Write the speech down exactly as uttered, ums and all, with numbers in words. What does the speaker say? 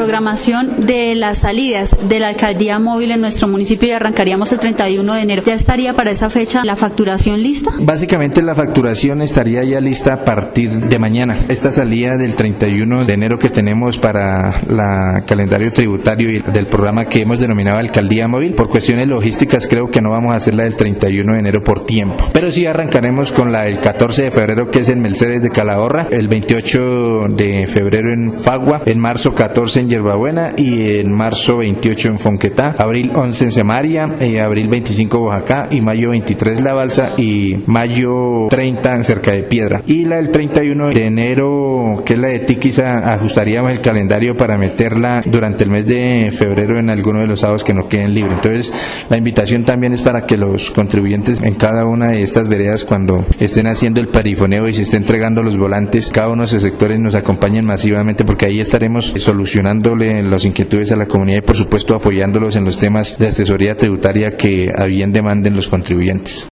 programación de las salidas de la alcaldía móvil en nuestro municipio y arrancaríamos el treinta y uno de enero. ¿Ya estaría para esa fecha la facturación lista? Básicamente la facturación estaría ya lista a partir de mañana. Esta salida del treinta y uno de enero que tenemos para la calendario tributario y del programa que hemos denominado Alcaldía Móvil, por cuestiones logísticas creo que no vamos a hacer la del treinta y uno de enero por tiempo, pero sí arrancaremos con la del catorce de febrero, que es en Mercedes de Calahorra, el veintiocho de febrero en Fagua, en marzo catorce en Yerbabuena y en marzo veintiocho en Fonquetá, abril once en Semaria, eh, abril veinticinco Oaxaca y mayo veintitrés La Balsa y mayo treinta en Cerca de Piedra. Y la del treinta y uno de enero, que es la de Tiquiza, ajustaríamos el calendario para meterla durante el mes de febrero en alguno de los sábados que no queden libres. Entonces la invitación también es para que los contribuyentes en cada una de estas veredas, cuando estén haciendo el perifoneo y se estén entregando los volantes, cada uno de esos sectores nos acompañen masivamente, porque ahí estaremos solucionándole las inquietudes a la comunidad y por supuesto apoyándolos en los temas de asesoría tributaria que a bien demanden los contribuyentes.